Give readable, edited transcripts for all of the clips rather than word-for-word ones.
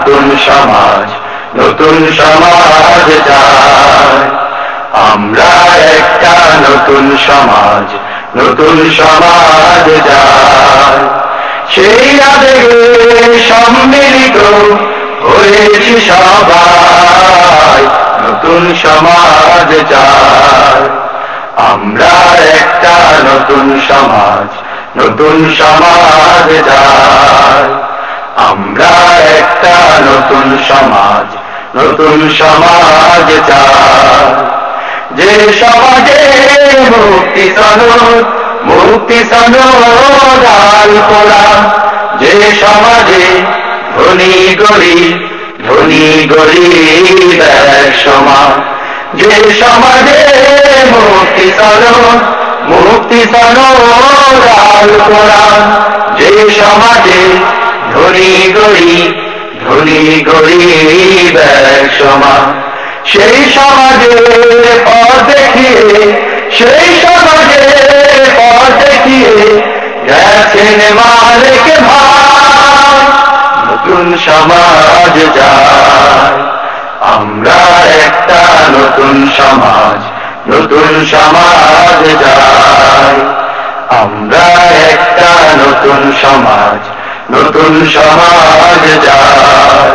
নতুন সমাজ, নতুন সমাজ চাই। আমরা একটা নতুন সমাজ, নতুন সমাজ চাই। সেই আবেগে সম্মিলিত হয়েছি সবাই, নতুন সমাজ চাই। আমরা একটা নতুন সমাজ, নতুন সমাজ চাই। আমরা একটা নতুন সমাজ, নতুন সমাজ চাই। যে সমাজে মুক্তি সনদ, মুক্তি সনদ আল কোরআন, যে সমাজে ধনী গরিব, ধনী গরিব এক সমান, যে সমাজে মুক্তি সনদ, মুক্তি সনদ আল কোরআন, যে সমাজে ধনী গরিব, ধনী গরিব এক সমান, সেই সমাজের পথ দেখিয়ে, সেই সমাজের পথ দেখিয়ে গেছেন মালিক ভাই, নতুন সমাজ চাই। আমরা একটা নতুন সমাজ, নতুন সমাজ চাই। আমরা একটা নতুন সমাজ, নতুন সমাজ চাই।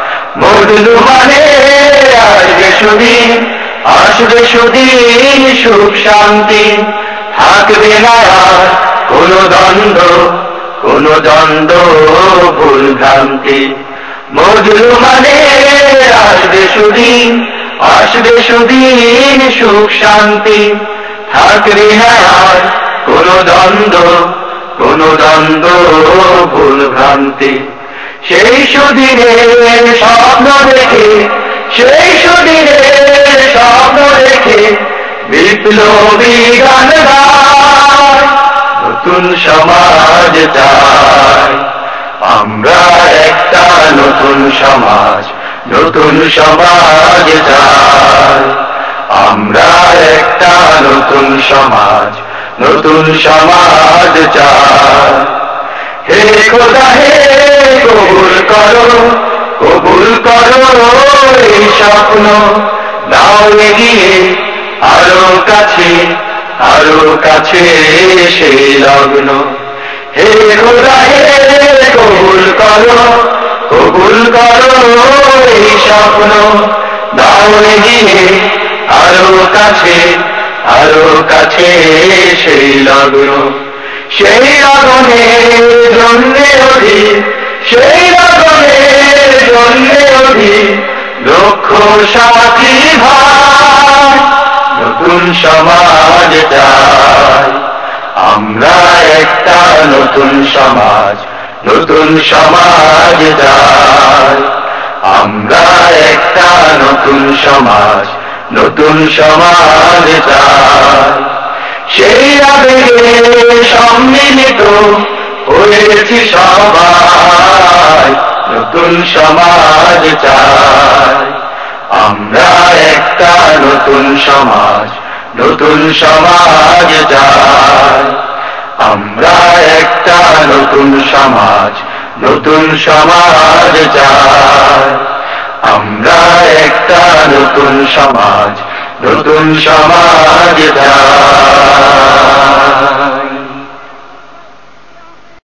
মজলুমানে আসবে সুদিন, আসবে সুদিন, সুখ শান্তি থাকবে না আর কোনো দ্বন্দ্ব, কোনো দ্বন্দ্ব ভুল ভ্রান্তি। মজলুমানে আসবে সুদিন, আসবে সুদিন, সুখ শান্তি থাকবে না আর কোনো দ্বন্দ্ব, কোনো দ্বন্দ্ব ভুল ভ্রান্তি। সেই সুদিনের স্বপ্ন দেখে, সেই সুদিনের স্বপ্ন দেখে বিপ্লবী গান গায়, নতুন সমাজ চাই। আমরা একটা নতুন সমাজ, নতুন সমাজ চাই। আমরা একটা নতুন সমাজ, নতুন সমাজ চাই। হে খোদা হে কবুল করো, কবুল করো এই স্বপ্ন, নাও এগিয়ে আরো কাছে, আরো কাছে সেই লগ্ন। হে খোদা হে কবুল করো, কবুল করো এই স্বপ্ন, নাও এগিয়ে আরো কাছে, আরো কাছে সেই লগ্ন। সেই লগনের জন্যে অধিক, সেই লগনের জন্যে অধিক লক্ষ সাথী ভাই, নতুন সমাজ চাই। আমরা একটা নতুন সমাজ, নতুন সমাজ চাই। আমরা একটা নতুন সমাজ, নতুন সমাজ চাই। সেই আবেগে সম্মিলিত হয়েছি সবাই, নতুন সমাজ চাই। আমরা একটা নতুন সমাজ, নতুন সমাজ চাই। আমরা একটা নতুন সমাজ, নতুন সমাজ চাই। আমরা একটা নতুন সমাজ, নতুন সমাজ চাই।